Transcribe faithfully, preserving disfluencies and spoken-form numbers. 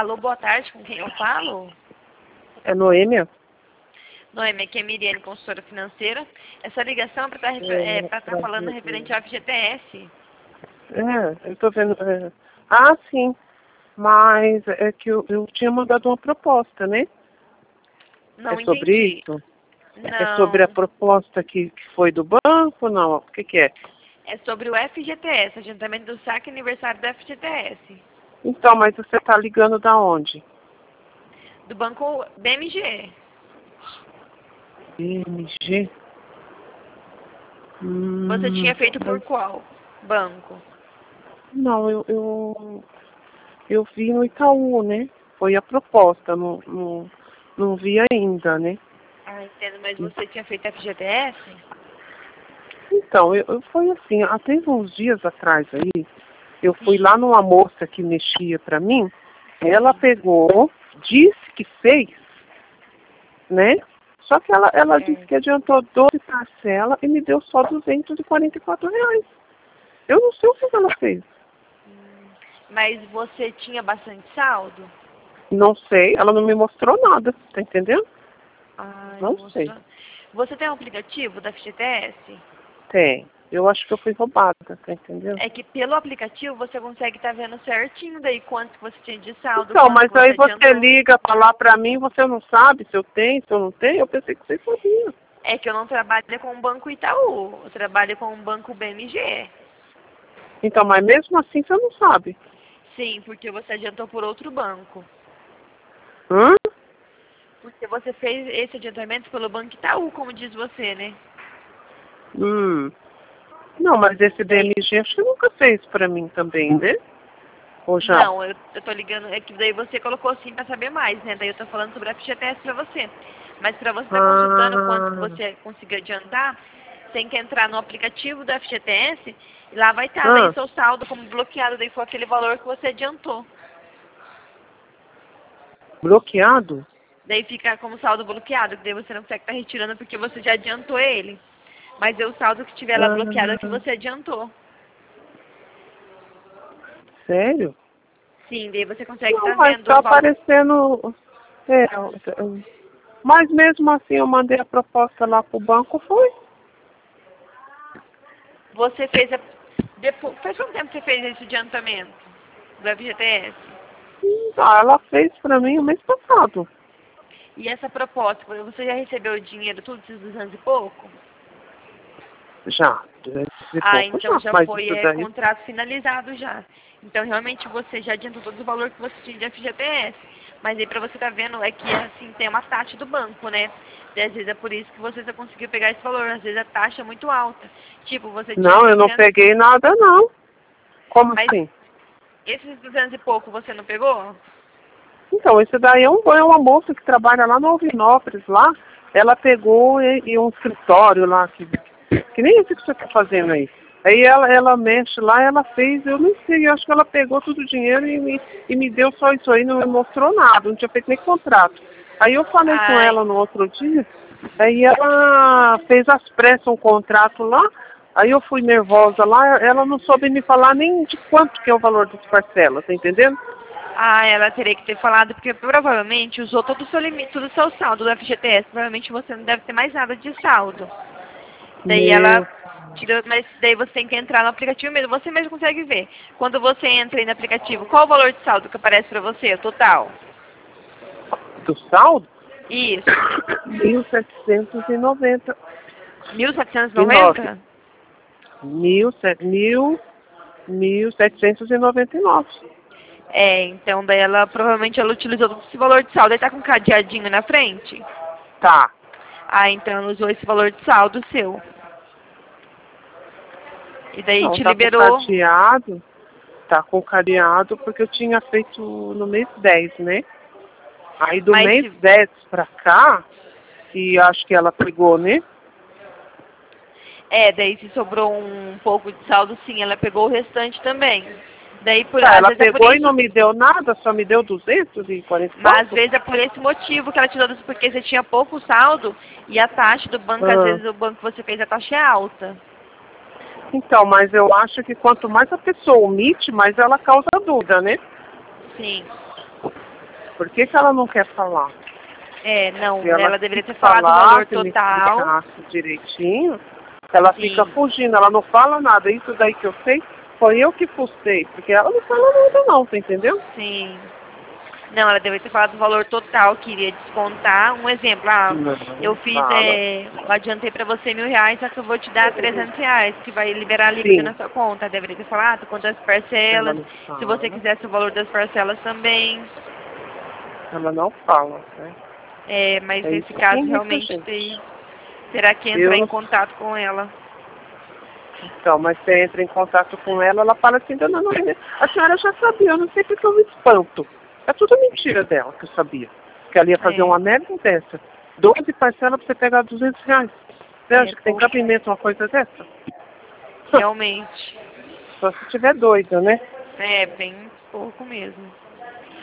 Alô, boa tarde, com quem eu falo? É Noêmia? Noêmia, aqui é Miriane, consultora financeira. Essa ligação é para estar é, é, tá falando referente ao F G T S. É, eu tô vendo. É. Ah, sim. Mas é que eu, eu tinha mandado uma proposta, né? Não É sobre entendi. isso? Não, É sobre a proposta que, que foi do banco? Não, o que que é? é sobre o F G T S, adiantamento do saque aniversário do F G T S. Então, mas você tá ligando da onde? Do banco B M G. B M G? Você Hum, tinha feito por mas- qual banco? não, eu, eu, eu vi no Itaú, né? Foi a proposta, não, não, não vi ainda, né? Ah, entendo, mas você tinha feito F G T S? Então, eu, eu foi assim, até uns dias atrás aí, eu fui Sim. lá numa moça que mexia pra mim, ela pegou, disse que fez, né? Só que ela, ela disse Certo. que adiantou doze parcelas e me deu só duzentos e quarenta e quatro reais. Eu não sei o que ela fez. Hum, Mas você tinha bastante saldo? Não sei, ela não me mostrou nada, tá entendendo? Ai, não Não sei. mostrou. Você tem um aplicativo da F G T S? Tem. Eu acho que eu fui roubada, tá entendendo? É que pelo aplicativo você consegue estar vendo certinho daí quanto que você tinha de saldo, Então, quanto mas que você aí você adiantou. liga pra lá pra mim, você não sabe se eu tenho, se eu não tenho, eu pensei que você sabia. É que eu não trabalho com o Banco Itaú, eu trabalho com o Banco B M G. Então, mas mesmo assim você não sabe. Sim, porque você adiantou por outro banco. Hã? Porque você fez esse adiantamento pelo Banco Itaú, como diz você, né? Hum. Não, mas esse Daí, B M G acho que nunca fez pra mim também, né? Ou já? não, eu, eu tô ligando, é que daí você colocou assim pra saber mais, né? Daí eu tô falando sobre a F G T S pra você. Mas pra você estar consultando quanto que Ah, você conseguiu adiantar, tem que entrar no aplicativo da F G T S e lá vai estar daí ah, seu saldo como bloqueado, daí foi aquele valor que você adiantou. bloqueado? Daí fica como saldo bloqueado, que daí você não consegue estar retirando porque você já adiantou ele. Mas é o saldo que tiver lá bloqueado é que Ah, você adiantou. sério? Sim, daí você consegue Não, estar mas vendo tá o valor. aparecendo. É, eu- mas mesmo assim eu mandei a proposta lá pro banco, foi? Você fez a. Depois, faz quanto tempo você fez esse adiantamento do F G T S? Ah, ela fez pra mim o mês passado. E essa proposta, você já recebeu o dinheiro, tudo esses duzentos e pouco? Já, duzentos e Ah, pouco então já. já Mas foi isso é, daí. contrato finalizado já. Então realmente você já adiantou todo o valor que você tinha de F G T S. Mas aí pra você tá vendo é que assim tem uma taxa do banco, né? E às vezes é por isso que você só conseguiu pegar esse valor. Às vezes a taxa é muito alta. Tipo, você tinha Não, eu não seiscentos. peguei nada não. Como Mas assim? esses duzentos e pouco você não pegou? Então, esse daí é, um, é uma moça que trabalha lá no Alvinópolis, lá. Ela pegou e, e um escritório lá, que, que nem esse que você está fazendo aí. Aí ela, ela mexe lá, ela fez, eu não sei, eu acho que ela pegou todo o dinheiro e me, e me deu só isso aí, não me mostrou nada, não tinha feito nem contrato. Aí eu falei com Ai, ela no outro dia, aí ela fez às pressas um contrato lá, aí eu fui nervosa lá, ela não soube me falar nem de quanto que é o valor das parcelas, tá entendendo? ah, ela teria que ter falado, porque provavelmente usou todo o seu limite, todo o seu saldo do F G T S. Provavelmente você não deve ter mais nada de saldo. Daí ela Meu, tirou, mas daí você tem que entrar no aplicativo mesmo. Você mesmo consegue ver. Quando você entra aí no aplicativo, qual o valor de saldo que aparece pra você, o total? do saldo? Isso. Mil setecentos e noventa Mil setecentos e e nove. noventa? Mil, se- mil, mil setecentos e noventa e nove. É, então daí ela provavelmente ela utilizou todo esse valor de saldo. Aí tá com um cadeadinho na frente? Tá. Ah, então ela usou esse valor de saldo seu. E daí Não, te tá com liberou. cadeado. Tá com cadeado porque eu tinha feito no mês dez, né? Aí do Mas mês se dez pra cá, que acho que ela pegou, né? É, daí se sobrou um pouco de saldo, sim, ela pegou o restante também. Daí, por, Tá, às ela vezes é por pegou e isso, não me deu nada, só me deu duzentos e quarenta e mas às quatro? vezes é por esse motivo que ela tirou isso, porque você tinha pouco saldo e a taxa do banco, às Ah. vezes o banco que você fez, a taxa é alta. Então, mas eu acho que quanto mais a pessoa omite, mais ela causa dúvida, né? Sim. por que, que ela não quer falar? É, não, Se ela, ela deveria ter falado o valor total. Se me explicasse direitinho, ela Sim. fica fugindo, ela não fala nada. Isso daí que eu sei, foi eu que fucei, porque ela não fala nada não, você entendeu? Sim. Não, ela deveria ter falado o valor total que iria descontar. Um exemplo, ah, Não, eu fiz, fala. é, eu adiantei pra você mil reais, só que eu vou te dar trezentos reais, que vai liberar a Sim. líquida na sua conta. Deveria ter falado quantas Ela parcelas, não fala. se você quisesse o valor das parcelas também. Ela não fala, né? É, mas É nesse isso caso que irrita a realmente gente. tem, terá que entrar Eu em contato com ela. Então, mas você entra em contato com ela, ela fala assim, dona Noemi, a senhora já sabia, eu não sei porque eu me espanto. É tudo mentira dela que eu sabia. Que ela ia fazer É. uma merda dessa. doze parcelas pra você pegar duzentos reais. Você É, acha que tem pouco. cabimento uma coisa dessa? Realmente. Só se tiver doida, né? É, bem pouco mesmo.